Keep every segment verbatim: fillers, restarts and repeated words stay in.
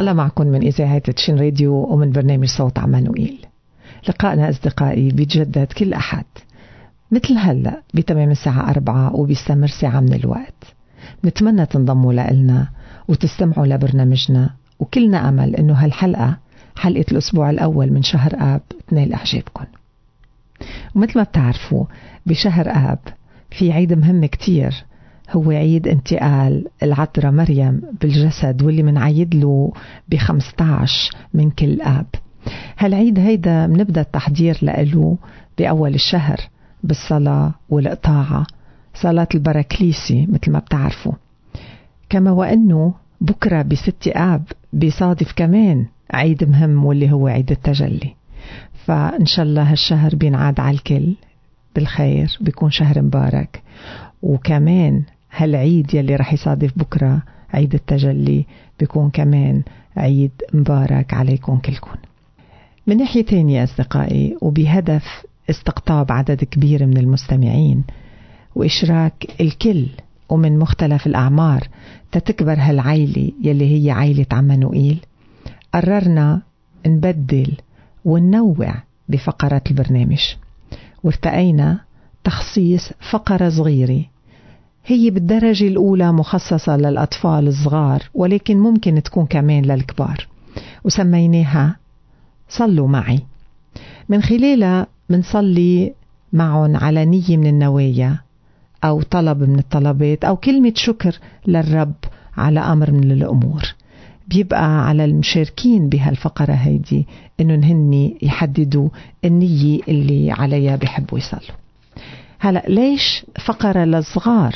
الله معكم من إذاعة تشين راديو ومن برنامج صوت عمانوئيل. لقائنا أصدقائي بيتجدد كل أحد مثل هلأ بتمام الساعة أربعة وبيستمر ساعة من الوقت. نتمنى تنضموا لنا وتستمعوا لبرنامجنا، وكلنا أمل إنه هالحلقة حلقة الأسبوع الأول من شهر آب تنال إعجابكم. ومثل ما بتعرفوا بشهر آب في عيد مهم كتير، هو عيد انتقال العذراء مريم بالجسد، واللي منعيد له بخمسة عشر من كل آب. هالعيد هيدا منبدأ التحضير له بأول الشهر بالصلاة والقطاعة، صلاة البراكليسي مثل ما بتعرفوا. كما وأنه بكرة بست آب بيصادف كمان عيد مهم واللي هو عيد التجلي. فإن شاء الله هالشهر بينعاد على الكل بالخير، بيكون شهر مبارك. وكمان هالعيد يلي رح يصادف بكرة عيد التجلي بيكون كمان عيد مبارك عليكم كلكم. من ناحية تانية أصدقائي، وبهدف استقطاب عدد كبير من المستمعين وإشراك الكل ومن مختلف الأعمار تتكبر هالعيلة يلي هي عيلة عمانوئيل، قررنا نبدل وننوع بفقرات البرنامج، وارتقينا تخصيص فقرة صغيرة هي بالدرجة الأولى مخصصة للأطفال الصغار، ولكن ممكن تكون كمان للكبار، وسميناها صلوا معي. من خلالها منصلي معهم على نية من النوايا أو طلب من الطلبات أو كلمة شكر للرب على أمر من الأمور. بيبقى على المشاركين بهالفقرة هيدي إنه هني يحددوا النية اللي عليها بيحبوا يصلوا. هلأ ليش فقرة للصغار؟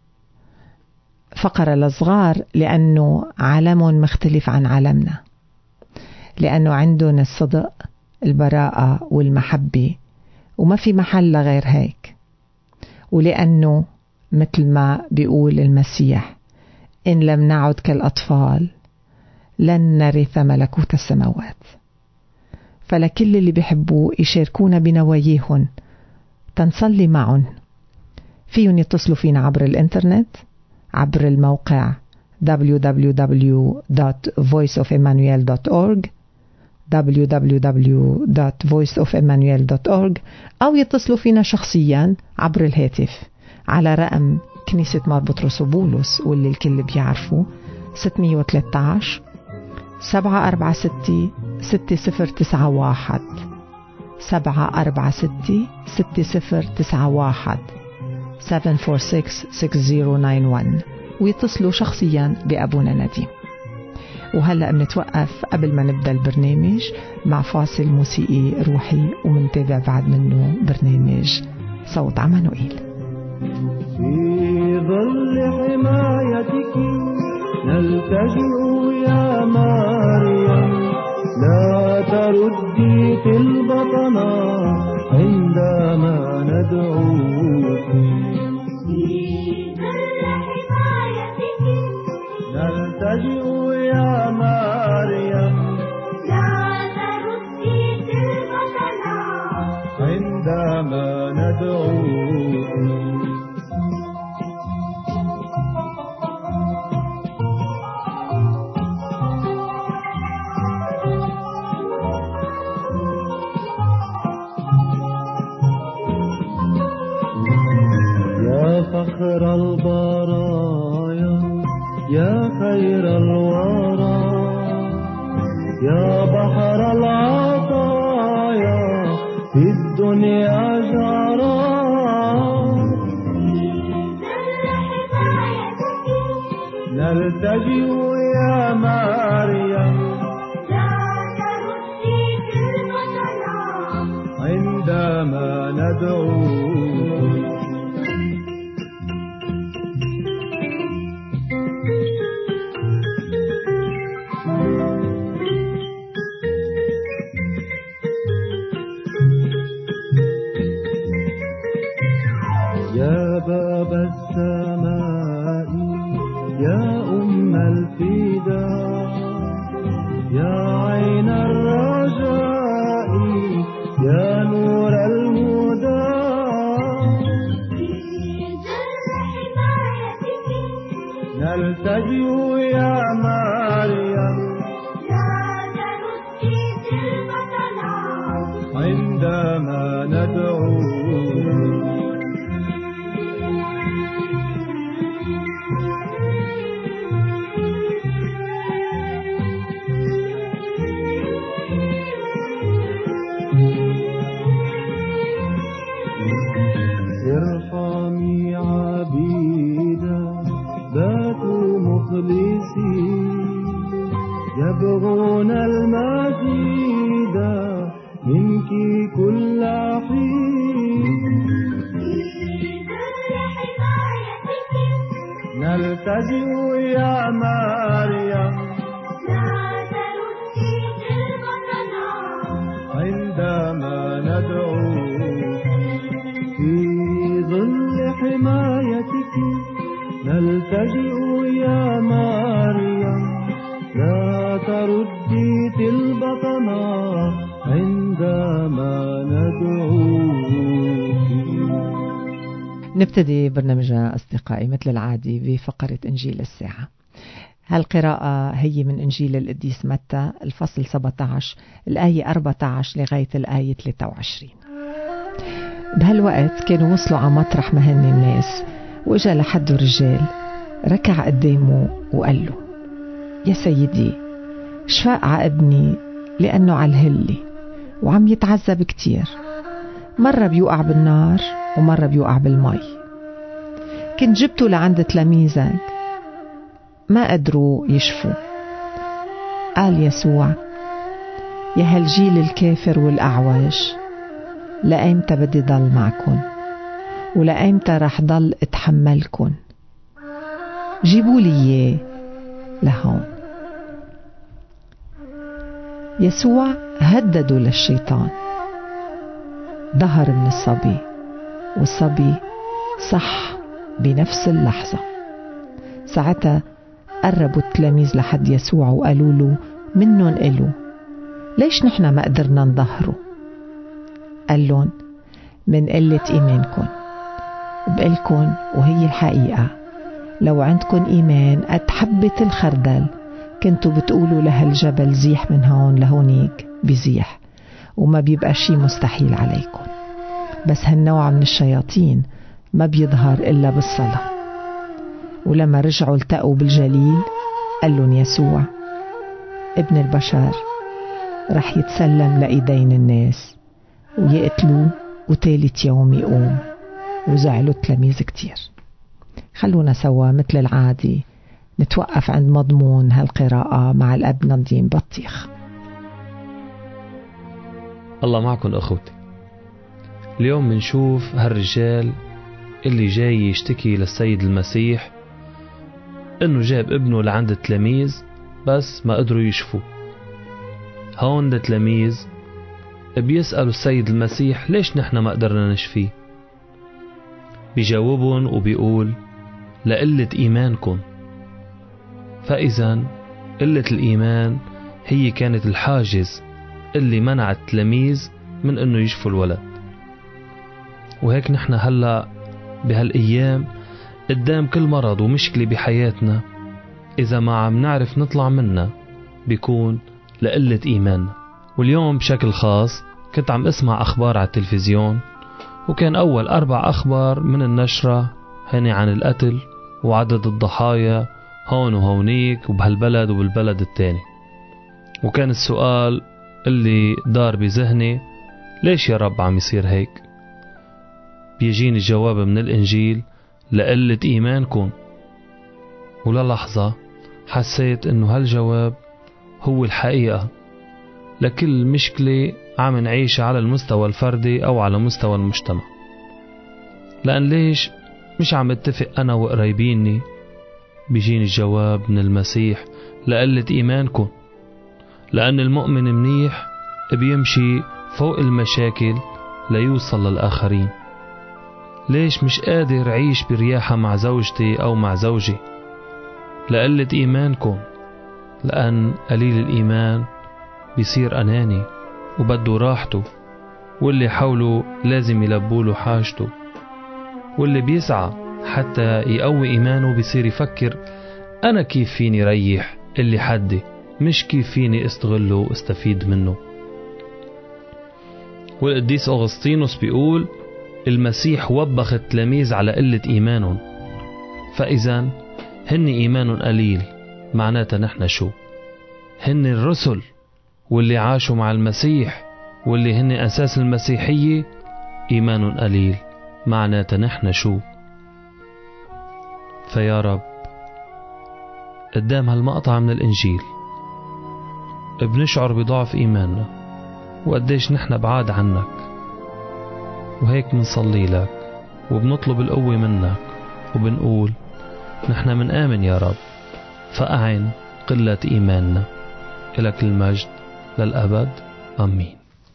فقرة للصغار لأنه عالمهم مختلف عن عالمنا، لأنه عندهم الصدق، البراءة والمحبة، وما في محل لغير هيك. ولأنه مثل ما بيقول المسيح: إن لم نعد كالأطفال لن نرث ملكوت السماوات. فلكل اللي بيحبوا يشاركونا بنواياهم تنصلي معهم، فيهم يتصلوا فينا عبر الإنترنت عبر الموقع دبليو دبليو دبليو دوت فويس أوف إمانويل دوت أورج دبليو دبليو دبليو دوت فويس أوف إمانويل دوت أورج، أو يتصلوا فينا شخصيا عبر الهاتف على رقم كنيسة مار بطرس وبولس واللي الكل بيعرفوا ستمية وثلاثة عشر سبعة أربعة ستة ستة صفر تسعة واحد سبعة أربعة ستة ستة صفر تسعة واحد سبعة أربعة ستة ستة صفر تسعة واحد، ويتصلوا شخصيا بأبونا نديم. وهلأ بنتوقف قبل ما نبدأ البرنامج مع فاصل موسيقي روحي، ومنتابع بعد منه برنامج صوت عمانوئيل. في ظل حمايتك نلتجئ يا مريم، لا تردي تلبطنا عندما ندعوك. في ظل حمايتك نلتجئ يا مريم، لا تردي تلبطنا عندما ندعوك. فخر البرايا يا خير الورى، يا بحر العطايا في الدنيا جرى. نلتجئ يا مريم، لا تردي كلمتنا عندما ندعو. يا باب السماء يا أم الفداء، يا عين الرجاء يا نور الهدى. يبغون المزيد منك كل حين. نلتجئ يا مريم عندما ندعوك في ظل حمايتك. نلتجئ يا مريم لا تردي طلبتنا عندما ندعوك. نبتدي برنامجنا أصدقائي مثل العادي بفقرة إنجيل الساعة. هالقراءة هي من إنجيل القديس متى الفصل سبعة عشر الآية أربعة عشر لغاية الآية ثلاثة وعشرين. بهالوقت كانوا وصلوا على مطرح مهني الناس، وإجا لحد رجال ركع قدامه وقال له: يا سيدي شفاء على ابني لأنه على الهلة وعم يتعذب كتير، مرة بيوقع بالنار ومرة بيوقع بالمي. كنت جبته لعند تلاميذك ما قدروا يشفوا. قال يسوع: يا هالجيل الكافر والأعوج، لأيمتى بدي ضل معكن ولأيمتى رح ضل اتحملكن؟ جيبوا لي إياه لهون. يسوع هددوا للشيطان، ظهر من الصبي والصبي صح بنفس اللحظة. ساعتها قربوا التلاميذ لحد يسوع وقالوا له: منن إله، ليش نحن ما قدرنا نظهره؟ قال لهم: من قلة إيمانكم. بقلكن وهي الحقيقة، لو عندكن إيمان قد حبة الخردل كنتوا بتقولوا لهالجبل زيح من هون لهونيك بزيح، وما بيبقى شي مستحيل عليكم. بس هالنوع من الشياطين ما بيظهر إلا بالصلاة. ولما رجعوا التقوا بالجليل قال لهم يسوع: ابن البشر رح يتسلم لإيدين الناس ويقتلوه وثالث يوم يقوم. وزعلوا التلاميذ كتير. خلونا سوا مثل العادي نتوقف عند مضمون هالقراءة مع الأب نضيم بطيخ. الله معكم أخوتي. اليوم منشوف هالرجال اللي جاي يشتكي للسيد المسيح انه جاب ابنه لعند التلاميذ بس ما قدروا يشفوا. هون التلاميذ بيسألوا السيد المسيح ليش نحن ما قدرنا نشفيه. بيجاوبون وبيقول: لقلة إيمانكم. فإذا قلة الإيمان هي كانت الحاجز اللي منع التلاميذ من انه يشفوا الولد. وهيك نحن هلأ بهالأيام قدام كل مرض ومشكلة بحياتنا إذا ما عم نعرف نطلع منها بيكون لقلة إيماننا. واليوم بشكل خاص كنت عم اسمع أخبار على التلفزيون، وكان أول أربع أخبار من النشرة هني عن القتل وعدد الضحايا هون وهونيك وبهالبلد وبالبلد التاني. وكان السؤال اللي دار بذهني: ليش يا رب عم يصير هيك؟ بيجيني الجواب من الإنجيل: لقلة إيمانكم. وللحظة حسيت إنه هالجواب هو الحقيقة لكل مشكلة عم نعيش على المستوى الفردي أو على مستوى المجتمع. لأن ليش مش عم اتفق أنا وقريبيني؟ بيجيني الجواب من المسيح: لقلة إيمانكم. لأن المؤمن منيح بيمشي فوق المشاكل ليوصل للآخرين. ليش مش قادر أعيش برياحة مع زوجتي أو مع زوجي؟ لقلة إيمانكم. لأن قليل الإيمان بيصير أناني وبده راحته، واللي حوله لازم يلبوله حاجته، واللي بيسعى حتى يقوي إيمانه بيصير يفكر: أنا كيف فيني ريح اللي حدي، مش كيف فيني استغله واستفيد منه. والقديس أغسطينوس بيقول: المسيح وبخ التلاميذ على قلة إيمانهم. فإذا هن إيمان قليل معناتها نحن شو؟ هن الرسل واللي عاشوا مع المسيح واللي هن أساس المسيحية إيمان قليل معناتها نحن شو؟ فيا رب قدام هالمقطع من الإنجيل بنشعر بضعف إيماننا وقديش نحن بعاد عنك، وهيك منصلي لك وبنطلب القوة منك وبنقول نحن من آمن يا رب، فأعن قلة إيماننا. إلك المجد للأبد، آمين.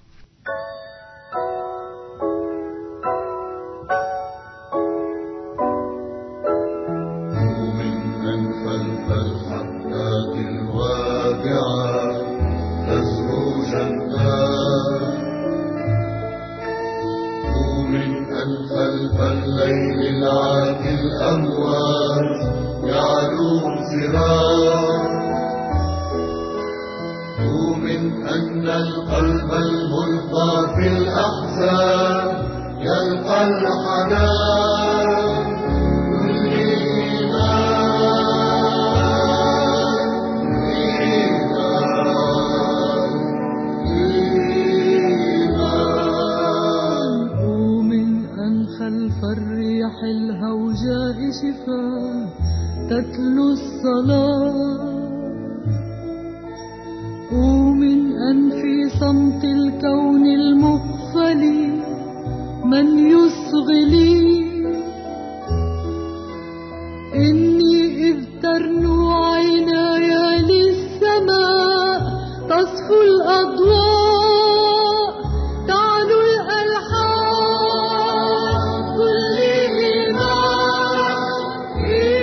تتلو الصلاة، ومن أن في صمت الكون المقفل من يصغلي، إني إذ ترنو عيناي للسماء تصفو الأضواء، تعلو الألحان كل إيمان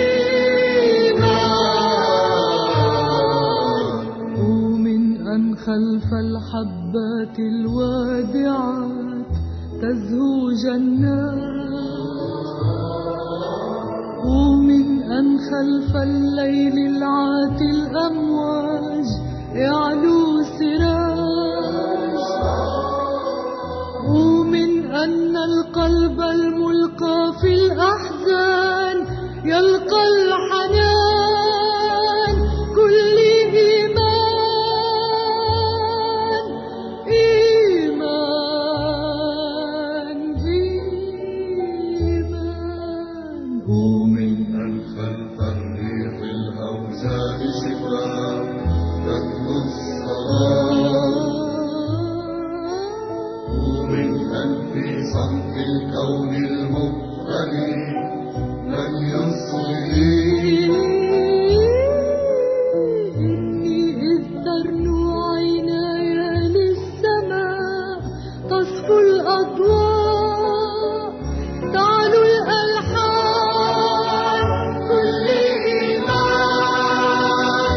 إيمان، ومن أن خلف الحبات الوادعات تزهو جنات، ومن أن خلف الليل العاتي الأمواج يعلو سراج، ومن أن القلب الملقى في الأحزان يلقى الحنان كل إيمان إيمان إيمان، ومن أن خلف الريح الأوجاع شفاء تتلو الصلاة، ومن أن في صمت الكون المقفل من يصغي، إني إذ ترنو عيناي للسماء تصفو الأضواء، تعلو الألحان كل إيمان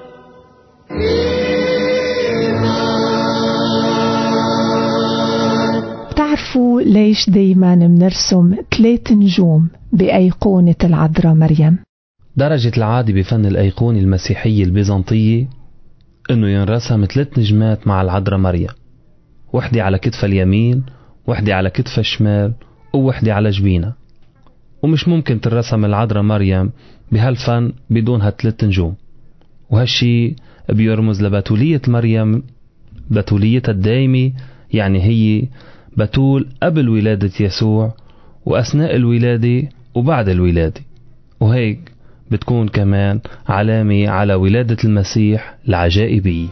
إيمان. بتعرفوا ليش دايما منرسم ثلاث نجوم بأيقونة العذراء مريم؟ درجة العادة بفن الأيقونة المسيحية البيزنطية إنه ينرسم ثلاث نجمات مع العذراء مريم، وحدة على كتفها اليمين، وحدة على كتفها الشمال، ووحدة على جبينها. ومش ممكن ترسم العذراء مريم بهالفن بدون هالثلاث نجوم، وهالشي بيرمز لبتولية مريم، بتوليتها الدائمة، يعني هي بتول قبل ولادة يسوع وأثناء الولادة وبعد الولادة، وهيك بتكون كمان علامة على ولادة المسيح العجائبية.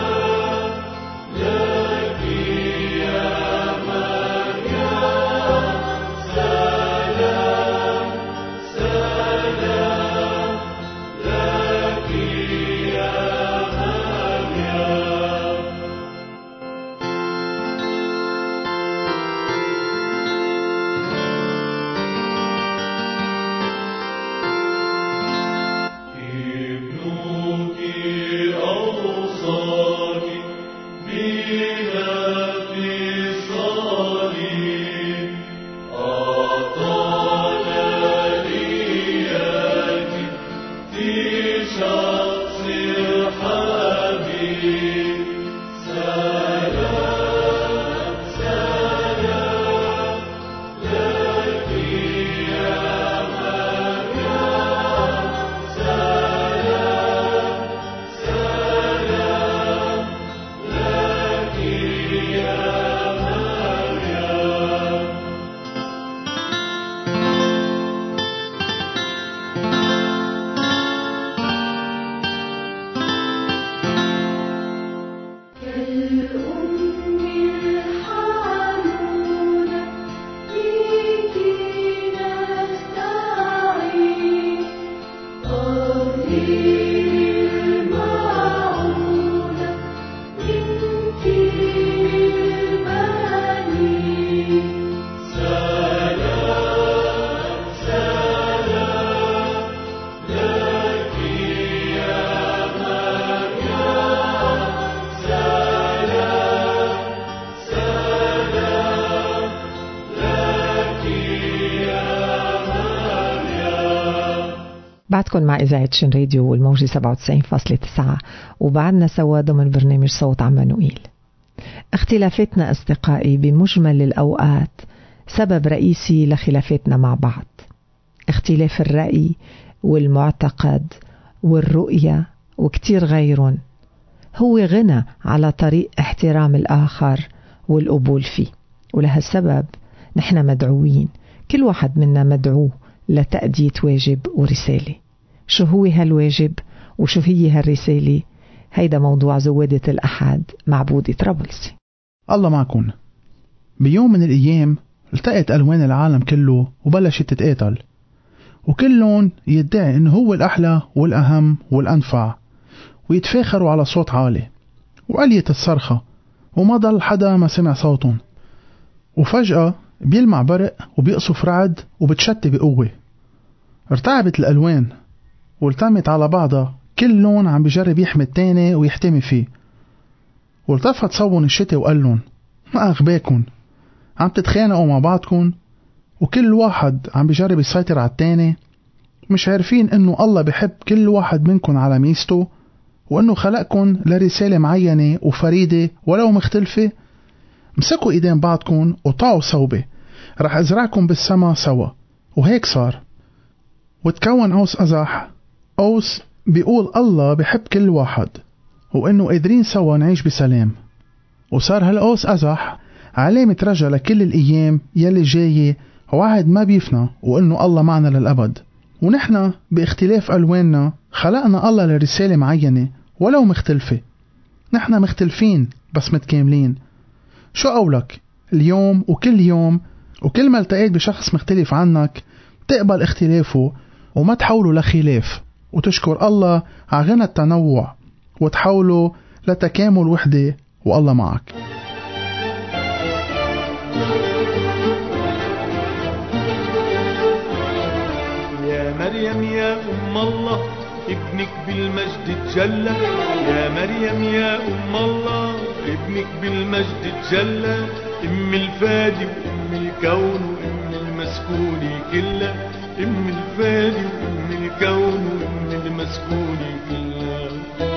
يا بعدكم مع إذاعة شن راديو والموجة سبعة وتسعين فاصلة تسعة، وبعدنا سوا ضمن برنامج صوت عمانوئيل. اختلافاتنا أصدقائي بمجمل الأوقات سبب رئيسي لخلافاتنا مع بعض. اختلاف الرأي والمعتقد والرؤية وكتير غيرون هو غنى على طريق احترام الآخر والقبول فيه. ولهالسبب نحن مدعوين، كل واحد منا مدعو لتأدية واجب ورسالة. شو هو هالواجب وشو هي هالرسالة؟ هيدا موضوع زوادة الأحد مع بودي طرابلسي. الله معكم. بيوم من الأيام التقت ألوان العالم كله وبلشت تتقاتل، وكل لون يدعي إنه هو الأحلى والأهم والأنفع، ويتفاخروا على صوت عالي. وعليت الصرخة وما ضل حدا ما سمع صوتهم، وفجأة بيلمع برق وبيقصف رعد وبتشتي بقوة. ارتعبت الألوان والتمت على بعضها، كل لون عم بيجرب يحمي التاني ويحتمي فيه. والتفت صوبن الشتي وقال لهم: ما أغباكن، عم تتخانقوا مع بعضكن وكل واحد عم بيجرب يسيطر على التاني. مش عارفين إنه الله بيحب كل واحد منكن على ميزته، وإنه خلقكن لرسالة معينة وفريدة ولو مختلفة. مسكوا إيدين بعضكن وطاعوا صوبة، رح أزرعكم بالسما سوا. وهيك صار، وتكون قوس قزح، قوس بيقول الله بيحب كل واحد وإنه قادرين سوا نعيش بسلام. وصار هالقوس قزح علامة رجا لكل الأيام يلي جاية، وعهد ما بيفنى، وإنه الله معنا للأبد. ونحن باختلاف ألواننا خلقنا الله لرسالة معينة ولو مختلفة. نحن مختلفين بس متكاملين. شو قولك اليوم وكل يوم وكل ما التقيت بشخص مختلف عنك تقبل اختلافه وما تحوله لخلاف، وتشكر الله على غنى التنوع وتحوله لتكامل وحدة، والله معك. يا مريم يا أم الله ابنك بالمجد تجلى. يا مريم يا أم الله ابنك بالمجد تجلى. أم الفادي وأم الكون وأم المسكون كله. أم الفادي وأم الكون وأم المسكون كله.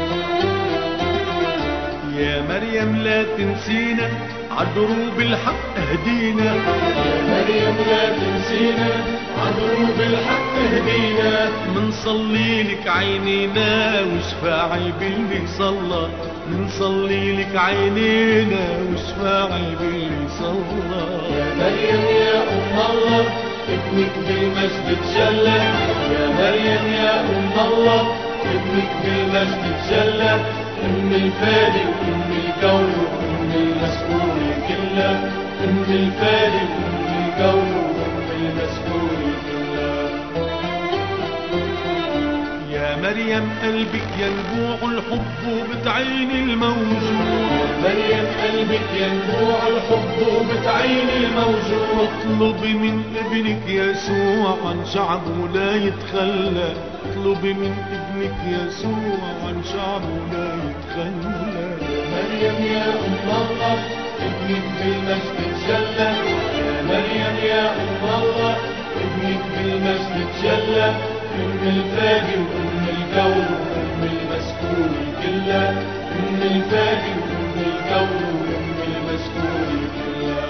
يا مريم لا تنسينا عدروب الحق اهدينا. يا مريم لا تنسينا عدروب الحق اهدينا. منصلي لك عينينا وشفاعي باللي صلى. منصلي لك عينينا وشفاعي باللي صلى. يا مريم يا أم الله ابنك بالمجد تجلى. يا مريم يا أم الله ابنك بالمجد تجلى. أم الفادي وأم الكون وأم المسكون كله. أم الفادي وأم الكون وأم المسكون كله. يا مريم قلبك ينبوع الحب وبتعين الموجود. يا مريم قلبك ينبوع الحب وبتعين الموجود. اطلبي من ابنك يسوع عن شعبه لا يتخلى. اطلبي من ابنك يسوع عن شعبه لا يتخلى. يا مريم يا أم الله ابنك بالمجد تجلى. يا مريم يا أم الله ابنك بالمجد تجلى. أم الفادي وأم الكون وأم المسكون كله. أم الفادي وأم الكون وأم المسكون كله.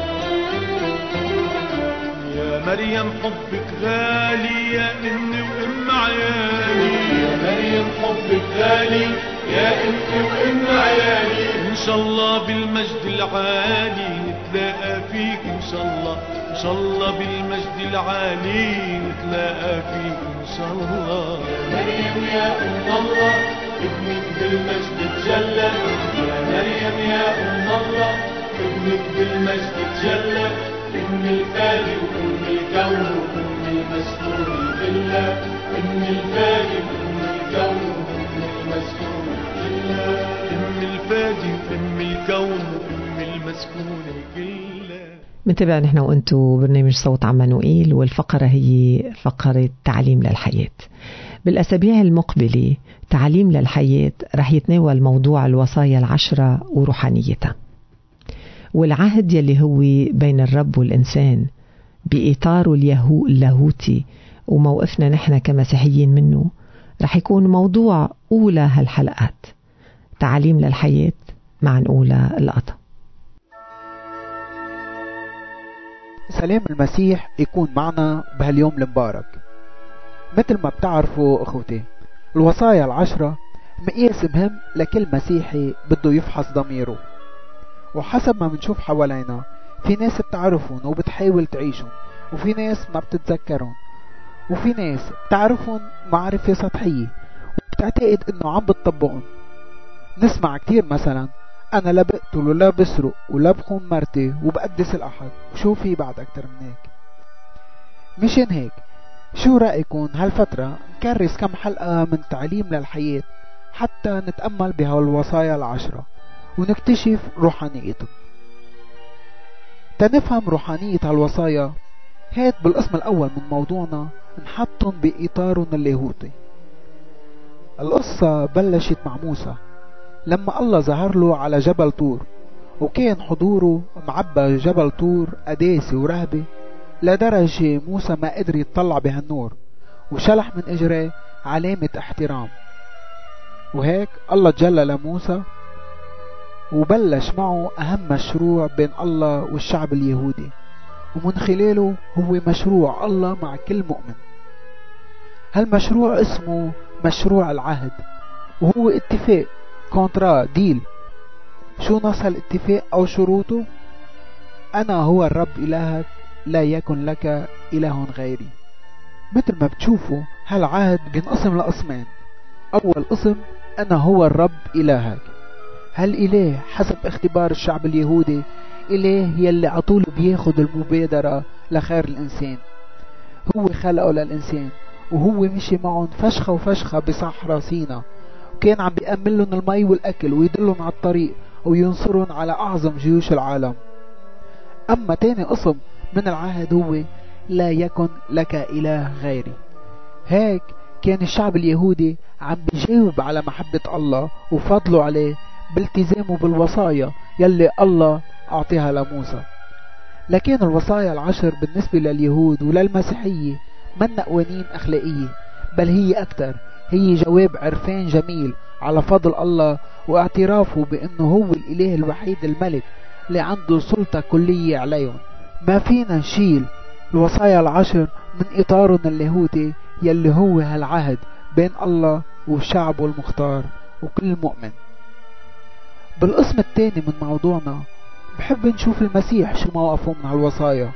يا مريم حبك غالي يا أمي وأم عيالي. يا مريم حبك غالي يا أمي وأم عيالي. إن شاء الله بالمجد العالي نتلاقى فيك. إن شاء الله إن شاء الله بالمجد العالي نتلاقى فيك إن شاء الله. يا مريم يا أم الله ابنك بالمجد تجلى. يا مريم يا أم الله ابنك بالمجد تجلى. أم الفادي وأم الكون وأم المسكون كله. أم الفادي وأم الكون وأم المسكون كله. أم الفادي وأم الكون وأم المسكون كله. منتابع نحن وأنتو برنامج صوت عمانوئيل، والفقرة هي فقرة تعليم للحياة. بالأسابيع المقبلة تعليم للحياة رح يتناول موضوع الوصايا العشرة وروحانيتها، والعهد يلي هو بين الرب والإنسان بإطاره اليهو اللاهوتي وموقفنا نحن كمسيحيين منه رح يكون موضوع أولى هالحلقات، تعاليم للحياة مع نقولة القطع. سلام المسيح يكون معنا بهاليوم المبارك. مثل ما بتعرفوا أخوتي، الوصايا العشرة مقياس مهم لكل مسيحي بده يفحص ضميره، وحسب ما بنشوف حوالينا في ناس بتعرفهم وبتحاول تعيشهم، وفي ناس ما بتتذكرهم، وفي ناس بتعرفهم معرفة سطحية وبتعتقد انه عم بتطبقهم. نسمع كتير مثلا انا لا بقتل ولا بسرق ولا بخون مرتي وبقدس الاحد، وشو في بعد اكتر من هيك؟ مشان هيك شو رأيكم هالفترة نكرس كم حلقة من تعليم للحياة حتى نتأمل بهالوصايا العشرة ونكتشف روحانيتهم. تنفهم روحانية هالوصايا هاد بالقسم الأول من موضوعنا نحطهم بإطارهم اللاهوتي. القصة بلشت مع موسى لما الله ظهر له على جبل طور، وكان حضوره معبى جبل طور قداسة ورهبة لدرجة موسى ما قدر يتطلع بهالنور، وشلح من اجريه علامة احترام. وهيك الله تجلى لموسى وبلش معه اهم مشروع بين الله والشعب اليهودي، ومن خلاله هو مشروع الله مع كل مؤمن. هالمشروع اسمه مشروع العهد، وهو اتفاق كونترا ديل. شو نص هالاتفاق او شروطه؟ انا هو الرب الهك، لا يكن لك اله غيري. مثل ما بتشوفوا هالعهد بينقسم لقسمين. اول قسم انا هو الرب الهك. هالاله حسب اختبار الشعب اليهودي اله يلي عطوله بياخد المبادرة لخير الانسان. هو خلقه للانسان، وهو مشي معهم فشخة وفشخة بصحراء سينا، وكان عم بيأمن لهم المي والاكل ويدلهم على الطريق وينصرهم على اعظم جيوش العالم. اما تاني قسم من العهد هو لا يكن لك اله غيري. هيك كان الشعب اليهودي عم بيجاوب على محبة الله وفضله عليه بالتزامه بالوصايا يلي الله اعطيها لموسى. لكن الوصايا العشر بالنسبة لليهود وللمسيحية من قوانين اخلاقية، بل هي اكتر هي جواب عرفان جميل على فضل الله واعترافه بانه هو الاله الوحيد الملك اللي عنده سلطة كلية عليهم. ما فينا نشيل الوصايا العشر من اطارهم اللاهوتي يلي هو هالعهد بين الله وشعبه المختار وكل مؤمن. بالقسم الثاني من موضوعنا بحب نشوف المسيح شو موقفه من هالوصايا.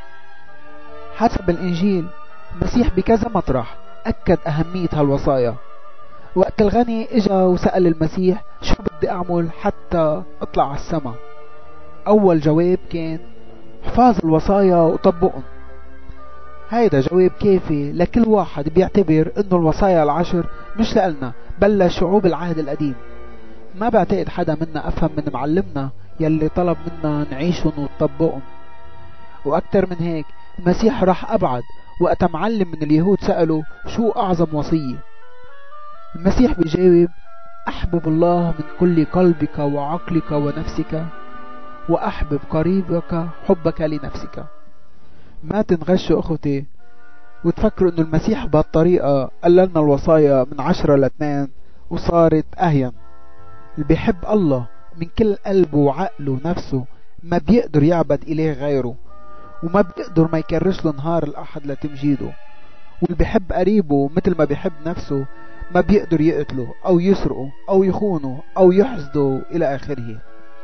حسب الانجيل المسيح بكذا مطرح اكد اهمية هالوصايا. وقت الغني اجا وسأل المسيح شو بدي اعمل حتى اطلع على السما، اول جواب كان حفاظ الوصايا وطبقهم. هيدا جواب كافي لكل واحد بيعتبر انه الوصايا العشر مش لألنا بل لشعوب العهد القديم. ما بعتقد حدا منا افهم من معلمنا يلي طلب منا نعيشهم ونطبقهم. واكتر من هيك المسيح راح ابعد وقت معلم من اليهود سأله شو اعظم وصية. المسيح بيجاوب احبب الله من كل قلبك وعقلك ونفسك، واحبب قريبك حبك لنفسك. ما تنغشوا اخوتي وتفكروا انه المسيح بهالطريقة قللنا الوصايا من عشرة لاثنين وصارت اهين. اللي بيحب الله من كل قلبه وعقله ونفسه ما بيقدر يعبد اله غيره، وما بيقدر ما يكرس له نهار الاحد لتمجيده. واللي بيحب قريبه مثل ما بيحب نفسه ما بيقدر يقتله او يسرقه او يخونه او يحسده الى اخره.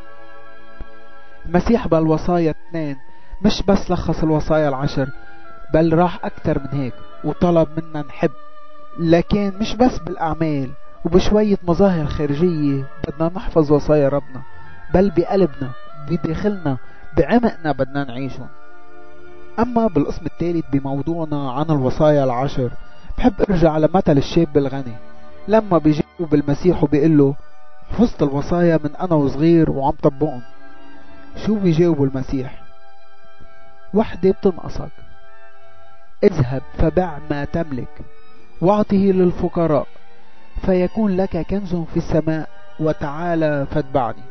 المسيح بالوصايا اثنين مش بس لخص الوصايا العشر، بل راح اكتر من هيك وطلب منا نحب. لكن مش بس بالاعمال وبشوية مظاهر خارجية بدنا نحفظ وصايا ربنا، بل بقلبنا بداخلنا بعمقنا بدنا نعيشهم. اما بالقسم الثالث بموضوعنا عن الوصايا العشر بحب ارجع على مثل الشاب الغني لما بيجاوب المسيح وبيقول له حفظت الوصايا من انا وصغير وعم طبقهم. شو بيجاوب المسيح؟ وحدة بتنقصك، اذهب فبع ما تملك واعطه للفقراء فيكون لك كنز في السماء وتعالى فاتبعني.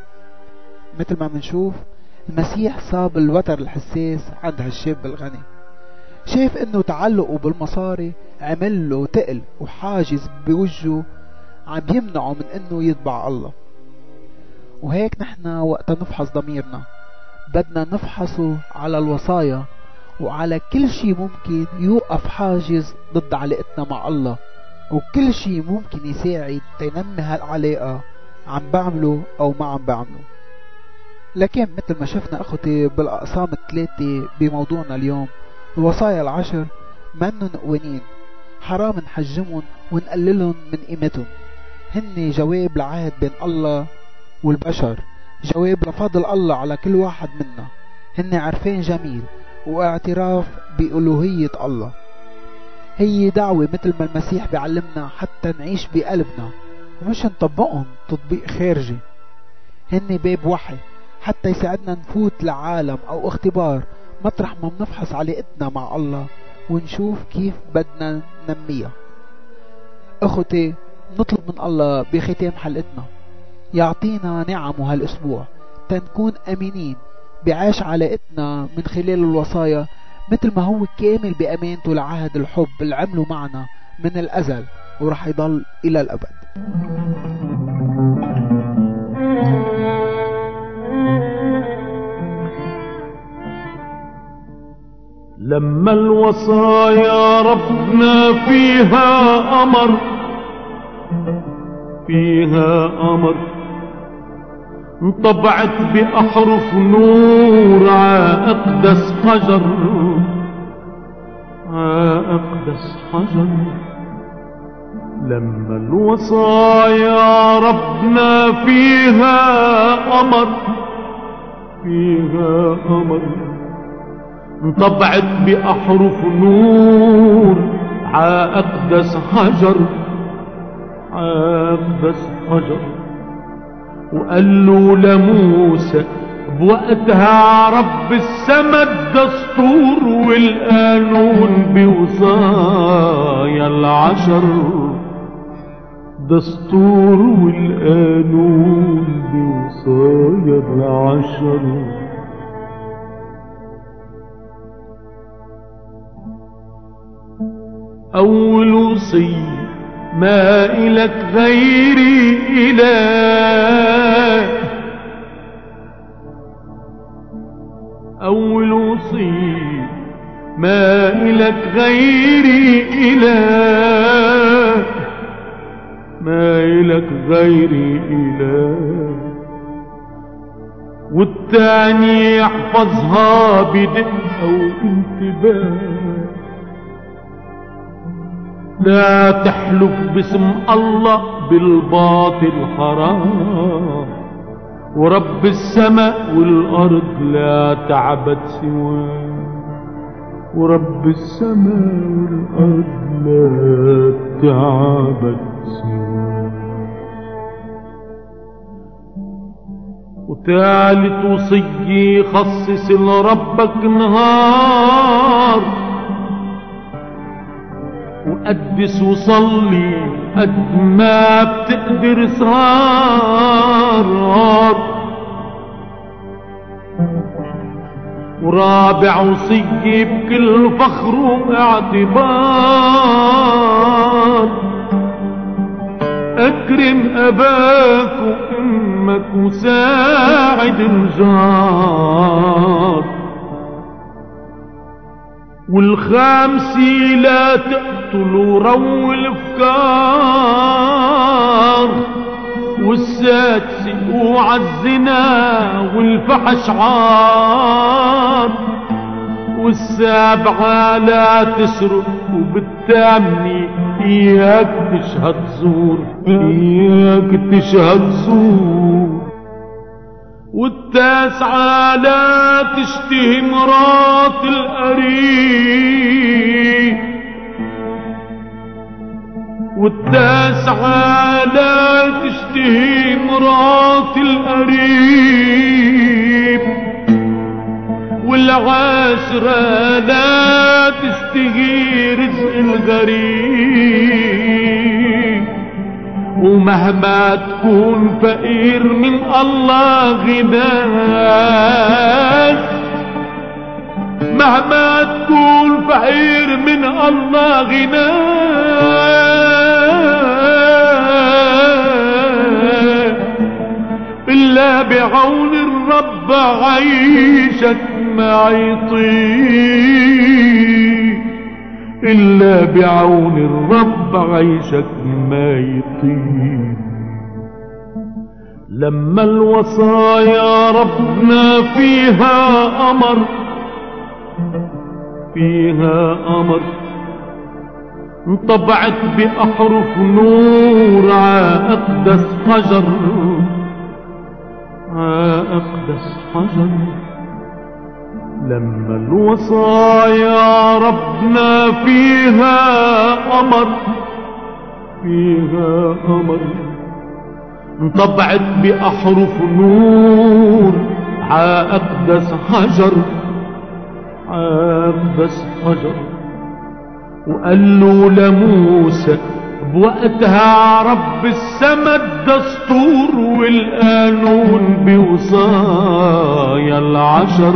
مثل ما منشوف المسيح صاب الوتر الحساس عند هالشاب الغني. شايف انه تعلقه بالمصاري عمل له تقل وحاجز بوجهه عم يمنعه من انه يتبع الله. وهيك نحن وقت نفحص ضميرنا بدنا نفحصه على الوصايا وعلى كل شي ممكن يوقف حاجز ضد علاقتنا مع الله، وكل شي ممكن يساعد تنمي هالعلاقة عم بعمله او ما عم بعمله. لكن مثل ما شفنا اخوتي بالاقسام الثلاثة بموضوعنا اليوم، الوصايا العشر منن قوانين، حرام نحجمهم ونقللهم من قيمتهم. هن جواب لعهد بين الله والبشر، جواب لفضل الله على كل واحد منا. هن عرفان جميل واعتراف بألوهية الله. هي دعوة مثل ما المسيح بيعلمنا حتى نعيش بقلبنا ومش نطبقهم تطبيق خارجي. هن باب وحي حتى يساعدنا نفوت لعالم او اختبار مطرح ما بنفحص علاقتنا مع الله ونشوف كيف بدنا ننميها. اخوتي، نطلب من الله بختام حلقتنا يعطينا نعمه هالاسبوع تنكون امينين بعيش علاقتنا من خلال الوصايا مثل ما هو كامل بامانته لعهد الحب اللي عمله معنا من الازل ورح يضل الى الابد. لما الوصايا ربنا فيها أمر، فيها أمر انطبعت بأحرف نور عاقدس حجر، عاقدس حجر. لما الوصايا ربنا فيها أمر، فيها أمر انطبعت بأحرف نور عاقدس حجر، عاقدس حجر. وقال له لموسى بوقتها رب السما الدستور والقانون بوصايا العشر، دستور والقانون بوصايا العشر. أول وصية ما إلك غيري إله، أول وصية ما إلك غيري إله، ما إلك غيري إله. والتاني يحفظها بدقة وانتباه، لا تحلف باسم الله بالباطل حرام، ورب السماء والأرض لا تعبد سواه، ورب السماء والأرض لا تعبد سواه. وثالث وصية خصص لربك نهار، وقدس وصلي قد ما بتقدر سهار. ورابع وصية بكل فخر واعتبار، اكرم اباك وامك وساعد الجار. والخامسي لا تقتلوا روي الافكار. والسادسي اوعى الزنا والفحش عار. والسابعة لا تسرق. وبالثامنة اياك تشهد زور، اياك تشهد زور. والتاسعة لا تشتهي مرات القريب. والتاسعة لا تشتهي مرات القريب. والعاشرة لا تشتهي رزق الغريب. ومهما تكون فقير من الله غناك، مهما تكون فقير من الله غناه، إلا بعون الرب عيشك ما يطيق، إلا بعون الرب عيشك ما يطيق. لما الوصايا ربنا فيها أمر، فيها أمر انطبعت بأحرف نور ع أقدس حجر، ع أقدس حجر. لما الوصايا ربنا فيها أمر، فيها أمر انطبعت بأحرف نور ع أقدس حجر، ع أقدس حجر. وقال له لموسى بوقتها رب السما الدستور والقانون بوصايا العشر،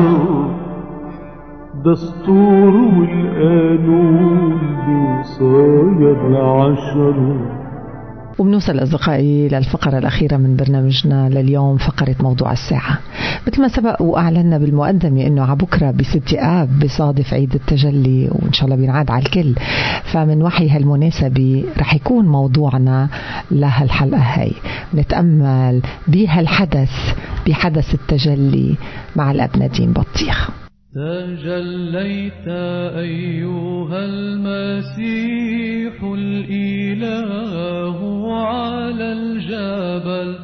دستور والقانون بوصايا العشر. وبنوصل أصدقائي للفقرة الأخيرة من برنامجنا لليوم، فقرة موضوع الساعة. مثل ما سبق وأعلنا بالمقدمة أنه عبكرة بست آب بصادف عيد التجلي، وإن شاء الله بينعاد على الكل، فمن وحي هالمناسبة رح يكون موضوعنا لهالحلقة هاي نتأمل بهالحدث، بحدث التجلي مع الأب نديم بطيخ. تجليت أيها المسيح الإله على الجبل،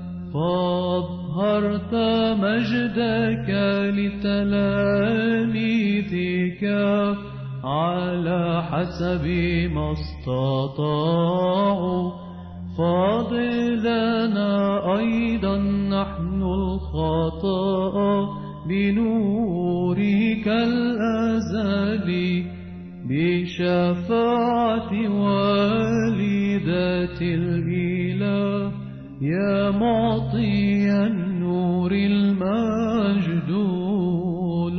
فاظهرت مجدك لتلاميذك على حسب ما استطاعوا، فاضلنا أيضا نحن الخطأ بنورك الأزلي، بشفاعة والدة الإله يا معطي النور المجدول.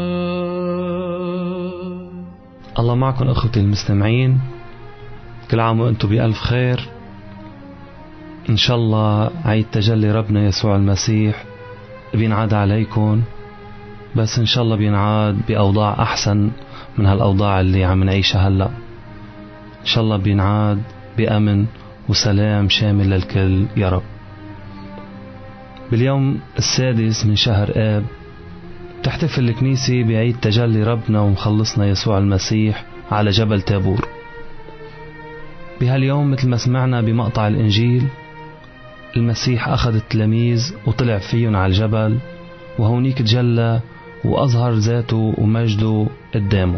الله معكم أخوتي المستمعين، كل عام وأنتم بألف خير. إن شاء الله عيد تجلي ربنا يسوع المسيح بينعاد عليكم، بس إن شاء الله بينعاد بأوضاع أحسن من هالأوضاع اللي عم نعيشها هلأ. إن شاء الله بينعاد بأمن وسلام شامل للكل يا رب. باليوم السادس من شهر آب تحتفل الكنيسة بعيد تجلي ربنا ومخلصنا يسوع المسيح على جبل تابور. بهاليوم مثل ما سمعنا بمقطع الإنجيل، المسيح أخذ التلاميذ وطلع فيهم على الجبل، وهونيك تجلى وأظهر ذاته ومجده قدامه.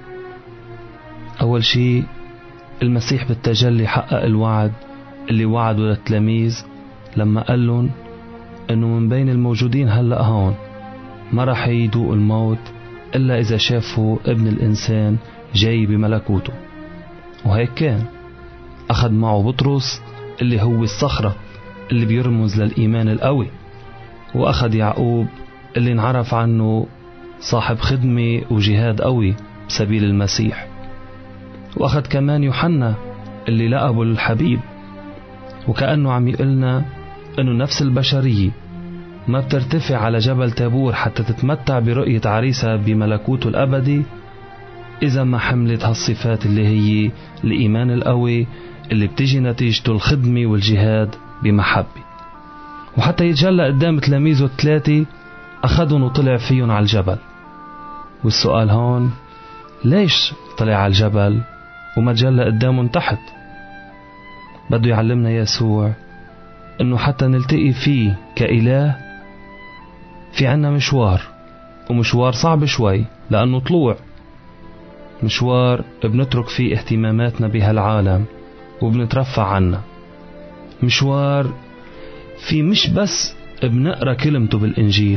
أول شيء المسيح بالتجلي حقق الوعد اللي وعده للتلاميذ لما قال لهم أنه من بين الموجودين هلأ هون ما رح يدوق الموت إلا إذا شافوا ابن الإنسان جاي بملكوته. وهيك كان. أخذ معه بطرس اللي هو الصخرة اللي بيرمز للإيمان القوي، وأخذ يعقوب اللي انعرف عنه صاحب خدمة وجهاد قوي بسبيل المسيح، وأخذ كمان يوحنا اللي لقبه الحبيب. وكأنه عم يقولنا أنه نفس البشرية ما بترتفع على جبل تابور حتى تتمتع برؤية عريسها بملكوته الأبدي إذا ما حملت هالصفات اللي هي الإيمان القوي اللي بتجي نتيجته الخدمة والجهاد بمحبة. وحتى يتجلى قدام تلاميذه الثلاثة أخذهم وطلع فيهم على الجبل. والسؤال هون، ليش طلع على الجبل وما تجلى قدامهم تحت؟ بده يعلمنا يسوع أنه حتى نلتقي فيه كإله في عنا مشوار، ومشوار صعب شوي لأنه طلوع، مشوار بنترك فيه اهتماماتنا بهالعالم وبنترفع عنها، مشوار في مش بس بنقرأ كلمته بالإنجيل،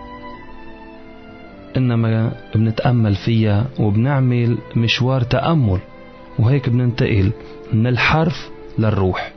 إنما بنتأمل فيها وبنعمل مشوار تأمل، وهيك بننتقل من الحرف للروح.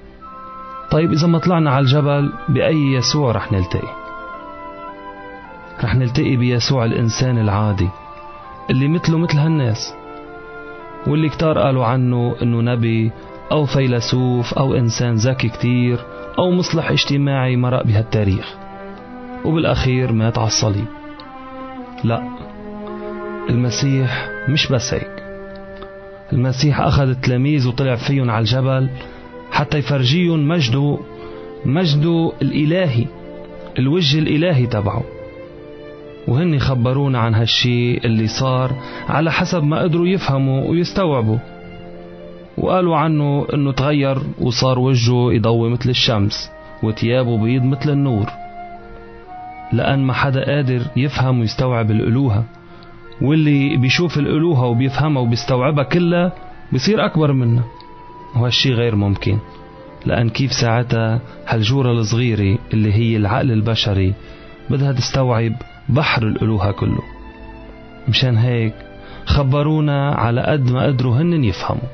طيب إذا ما طلعنا على الجبل بأي يسوع رح نلتقي؟ رح نلتقي بيسوع الإنسان العادي اللي مثله مثل هالناس، واللي كتار قالوا عنه إنه نبي أو فيلسوف أو إنسان ذكي كتير أو مصلح اجتماعي مرق بهالتاريخ، وبالأخير مات على الصليب. لا، المسيح مش بس هيك. المسيح أخذ التلاميذ وطلع فيهم على الجبل حتى يفرجيهم مجده مجده الإلهي، الوجه الإلهي تبعه، وهن خبرونا عن هالشي اللي صار على حسب ما قدروا يفهموا ويستوعبوا. وقالوا عنه انه تغير وصار وجهه يضوي مثل الشمس وثيابه بيض مثل النور، لأن ما حدا قادر يفهم ويستوعب الألوهة، واللي بيشوف الألوهة وبيفهمها وبيستوعبها كلها بيصير أكبر منها، وهالشي غير ممكن. لأن كيف ساعتها هالجورة الصغيرة اللي هي العقل البشري بدها تستوعب بحر الألوهة كله؟ مشان هيك خبرونا على قد ما قدروا هن يفهموا.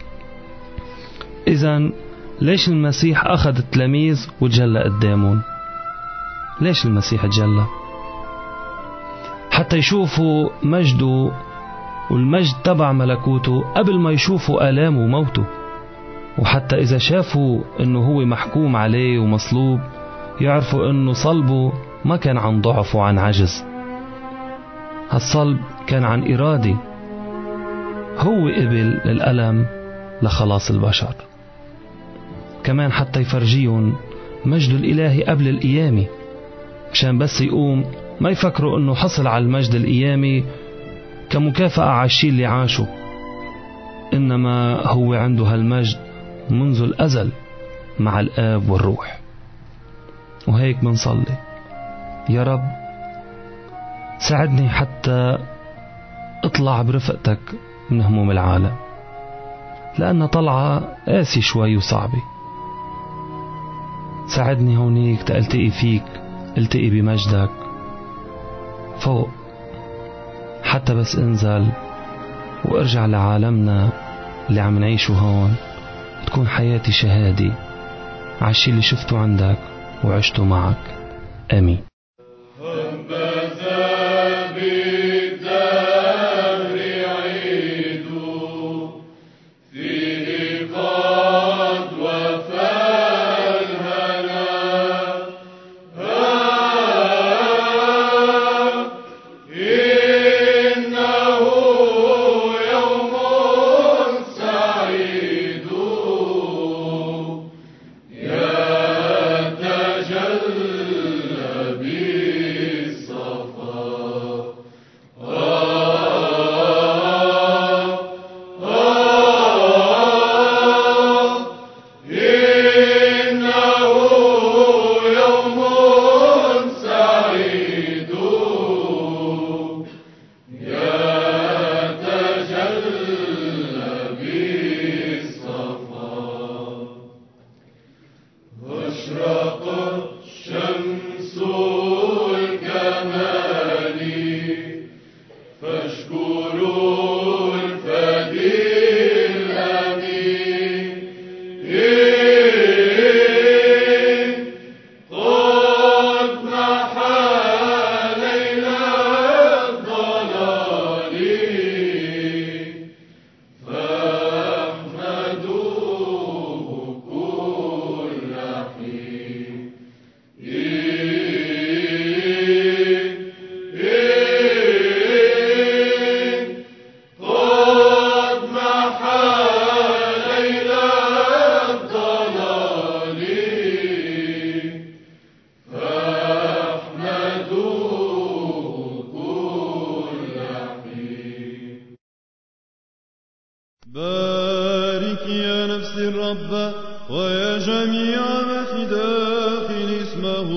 إذن ليش المسيح أخذ التلاميذ وتجلى قدامهم؟ ليش المسيح تجلى؟ حتى يشوفوا مجده والمجد تبع ملكوته قبل ما يشوفوا آلامه وموته، وحتى إذا شافوا إنه هو محكوم عليه ومصلوب يعرفوا إنه صلبه ما كان عن ضعف وعن عجز. هالصلب كان عن إرادة، هو قبل الألم لخلاص البشر. كمان حتى يفرجيهم مجد الإلهي قبل القيامة، مشان بس يقوم ما يفكروا إنه حصل على المجد القيامي كمكافأة على الشيء اللي عاشه، إنما هو عنده هالمجد منذ الأزل مع الآب والروح. وهيك منصلي: يا رب ساعدني حتى اطلع برفقتك من هموم العالم، لأن طلعة قاسي شوي وصعبة. ساعدني هونيك تلتقي فيك، التقي بمجدك فوق، حتى بس انزل وارجع لعالمنا اللي عم نعيشه هون، تكون حياتي شهادة عالشي اللي شفته عندك وعشته معك. آمين. بارك يا نفس الرب ويا جميع ما في داخل اسمه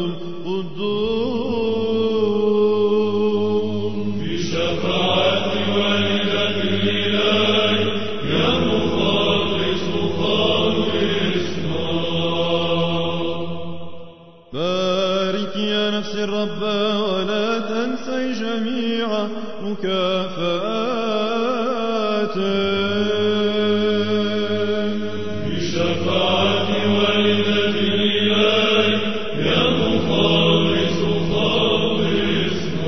القدوس. بشفاعة والدة الإله يا مخلص خلصنا. بارك يا نفس الرب ولا تنسي جميع مكافآته. والدة الإله يا مخلص خلصنا.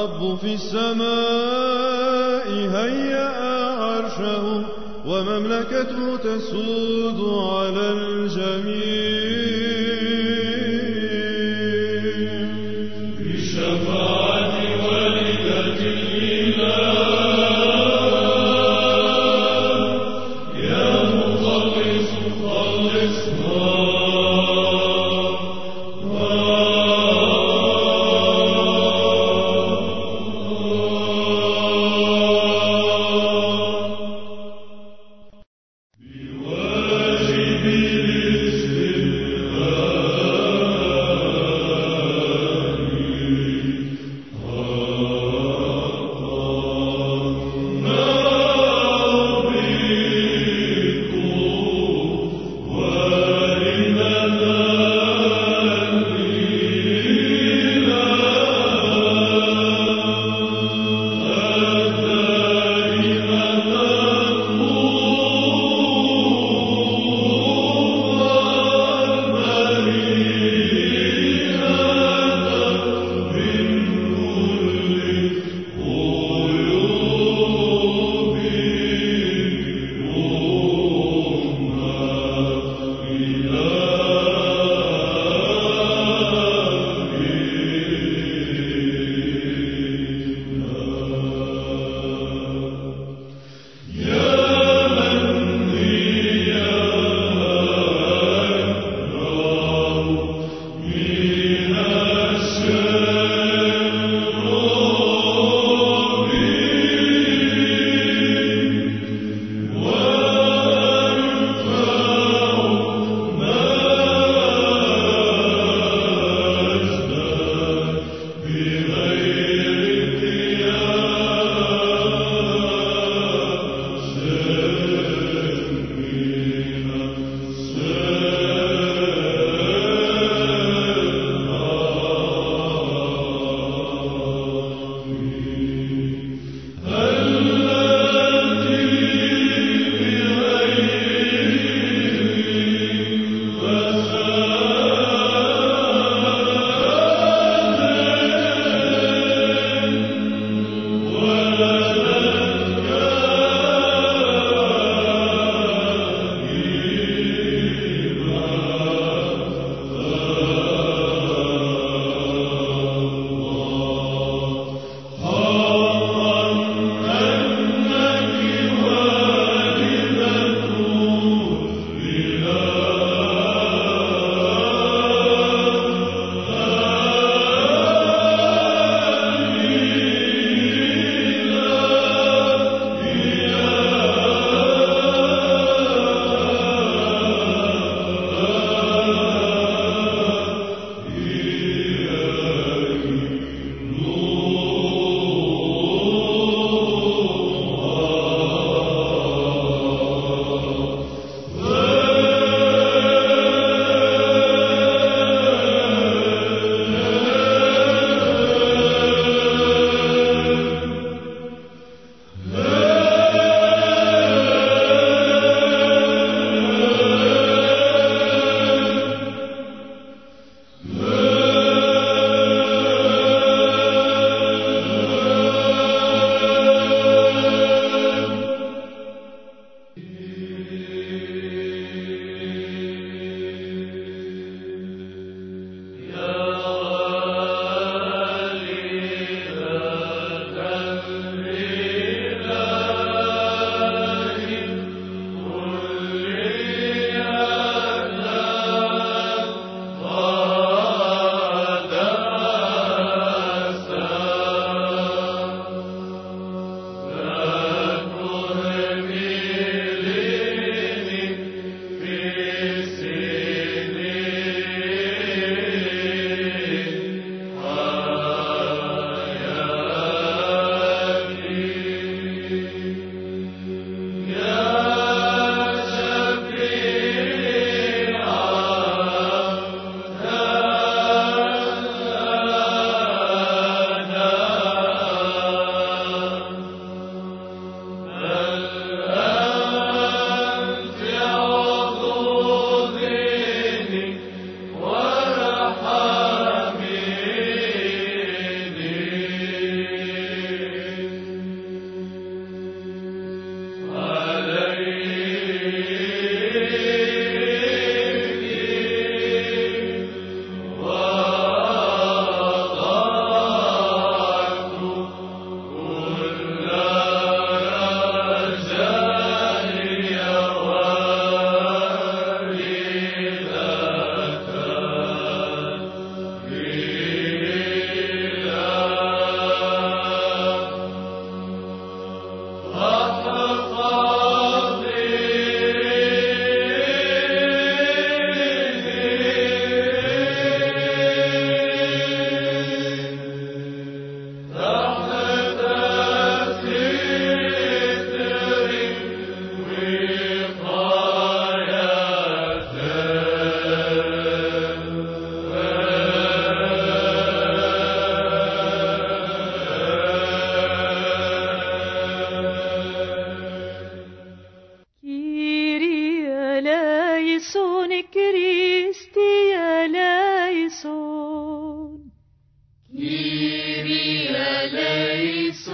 الرب في السماء هيأ عرشه ومملكته تسود على الجميع. بشفاعة والدة الإله يا مخلص خلصنا. بواجب الاسم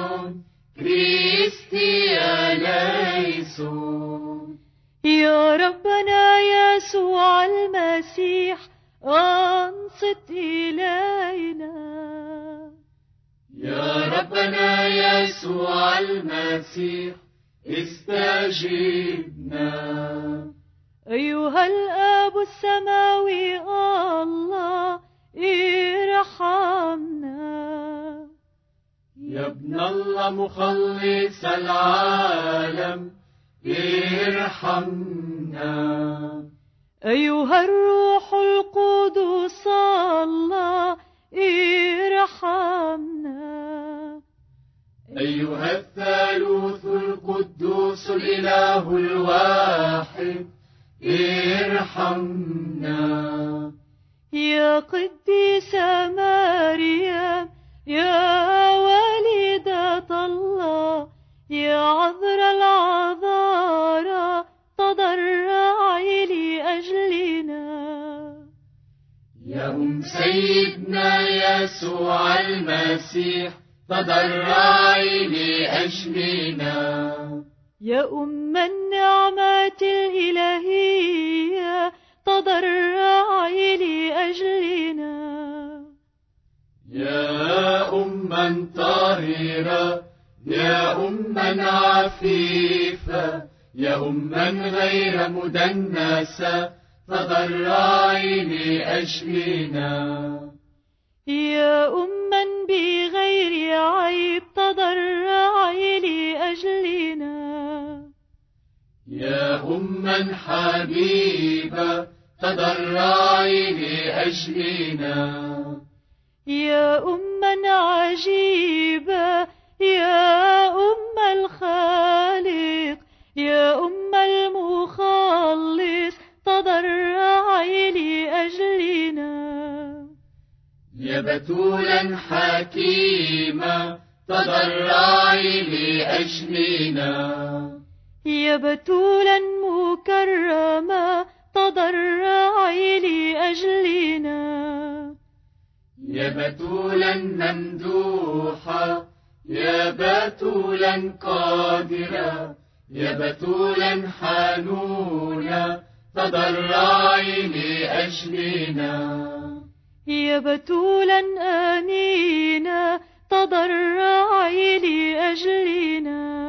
eleison, Christi eleison. يا ربنا يسوع المسيح أنصت إلينا. يا ربنا يسوع المسيح استجبنا. أيها الآب السماوي الله ارحمنا. يا ابن الله مخلص العالم ارحمنا. أيها الروح القدس الله ارحمنا. أيها الثالوث القدوس الإله الواحد ارحمنا. يا قديسة مريم يا والدة الله يا عذراء العذارى تضرعي لأجلنا. يا أم سيدنا يسوع المسيح تضرعي لأجلنا. يا أم النعمة الإلهية تضرعي لأجلنا. يا أما طاهرة يا أما عفيفة يا أما غير مدنسة تضرعي لأجلنا. يا أما بغير عيب تضرعي لأجلنا. يا أما حبيبة تضرعي لأجلنا. يا أما عجيبة يا أم الخالق يا أم المخلص تضرعي لأجلنا. يا بتولا حكيمة تضرعي لأجلنا. يا بتولا مكرمة تضرعي لأجلنا. يا بتولا ممدوحة يا بتولا قادرة يا بتولا حنونة تضرعي لأجلنا. يا بتولا أمينة تضرعي لأجلنا.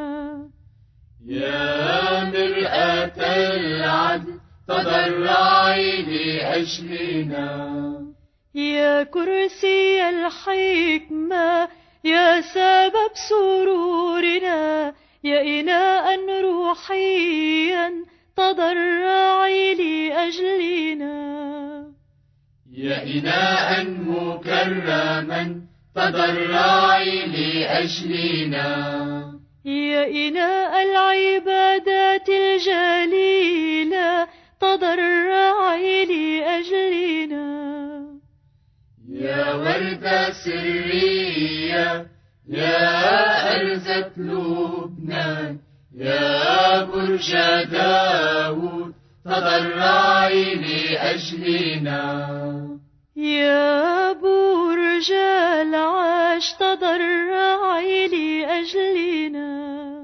يا مرآة العدل تضرعي لأجلنا. يا كرسي الحكمة يا سبب سرورنا يا إناء روحيا تضرعي لأجلنا. يا إناء مكرما تضرعي لأجلنا. يا إناء العبادات الجليلة تضرعي لأجلنا. يا وردة سرية يا أرزة لبنان يا برج داود تضرعي لأجلنا. يا برج العاش تضرعي لأجلنا.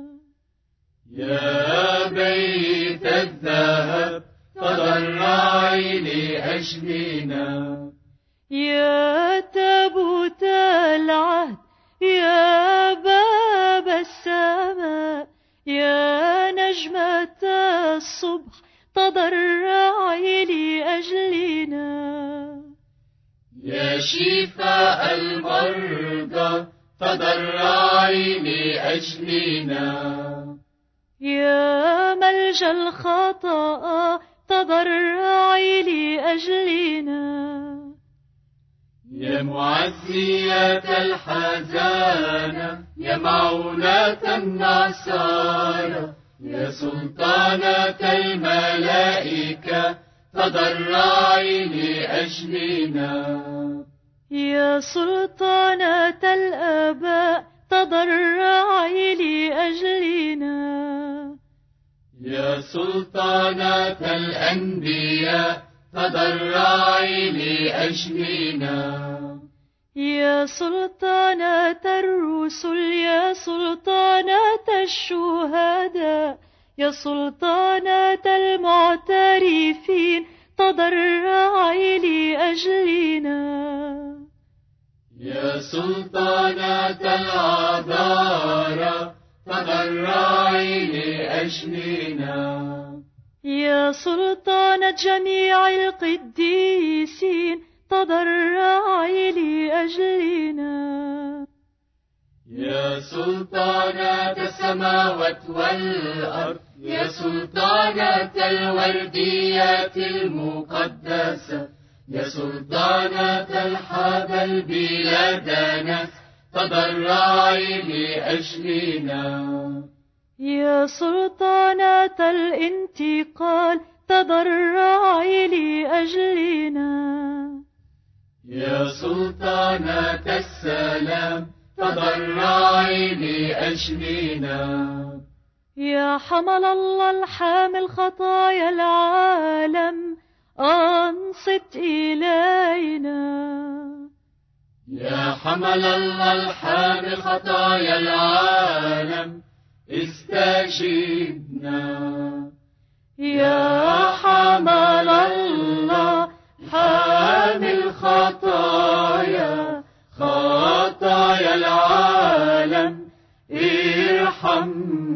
يا بيت الذهب تضرعي لأجلنا. يا تابوت العهد يا باب السماء يا نجمة الصبح تضرعي لأجلنا. يا شفاء المرضى تضرعي لأجلنا. يا ملجأ الخطأ تضرعي لأجلنا. يا معزية الحزانة يا معونة النصارى يا سلطانة الملائكة تضرعي لأجلنا. يا سلطانة الآباء تضرعي لأجلنا. يا سلطانة الأنبياء تضرعي لأجلنا. يا سلطانة الرسل يا سلطانة الشهداء يا سلطانة المعترفين تضرعي لأجلنا. يا سلطانة العذارى تضرعي لأجلنا. يا سلطانة جميع القديسين تضرعي لأجلنا. يا سلطانة السماوات والأرض يا سلطانة الورديات المقدسة يا سلطانة الحبل بلا دنس تضرعي لأجلنا. يا سلطانة الانتقال تضرعي لأجلنا. يا سلطانة السلام تضرعي لأجلنا. يا حمل الله الحامل خطايا العالم أنصت إلينا. يا حمل الله الحامل خطايا العالم استجبنا. يا حمل الله حامل خطايا خطايا العالم ارحمنا.